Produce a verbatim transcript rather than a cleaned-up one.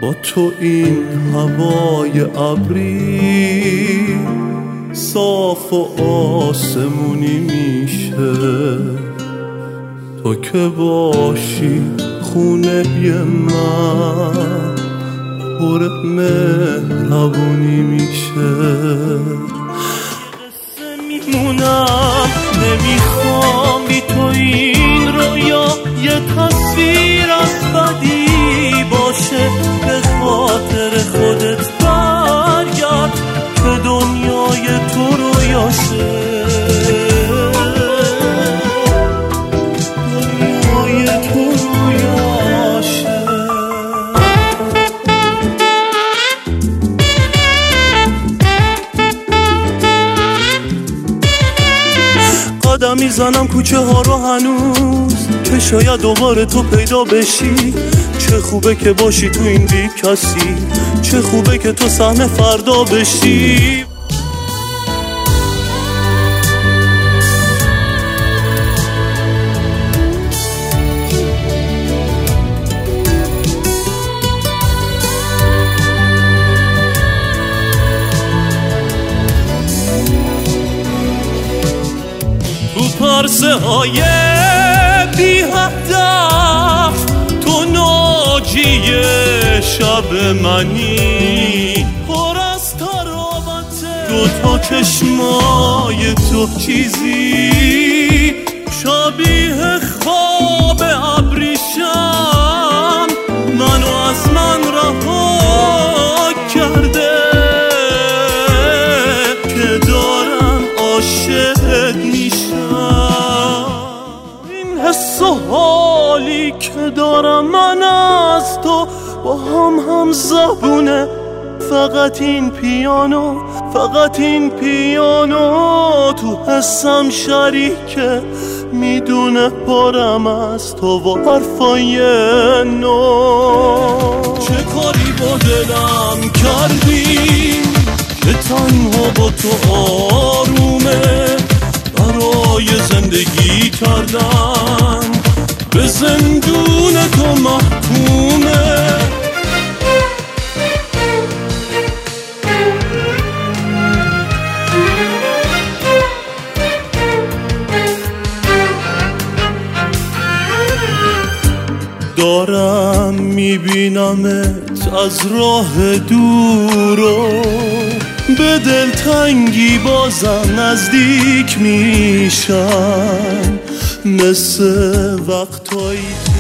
با تو این هوای ابری صاف و آسمونی میشه، تو که باشی خونه من پر مهربونی میشه. قصه میمونم نمیخوام بی تو این رویا یه تصویر از بدی باشه، به خاطر خودت برگرد که دنیای تو رویاشه. قدم میزنم کوچه ها رو هنوز که شاید دوباره تو پیدا بشی. چه خوبه که باشی تو این بی کسی، چه خوبه که تو سهم فردا بشی. پرسه های بی هدف تو ناجی شب منی، پر از ترابطه دوتا چشمای تو چیزی شبیه خواب ابریشم منو از من رها کرده که دارم عاشقت میشم. حس و حالی که دارم من از تو با هم هم زبونه، فقط این پیانو فقط این پیانو تو حسم شریکه، میدونه پارم از تو و حرفای نو. چه کاری با دلم کردی که تنها با تو آرومه، برای زندگی کردن به زندون تو محکومه. دارم میبینمت از راه دورو، به دلتنگی بازم نزدیک میشم، مثل وقتایی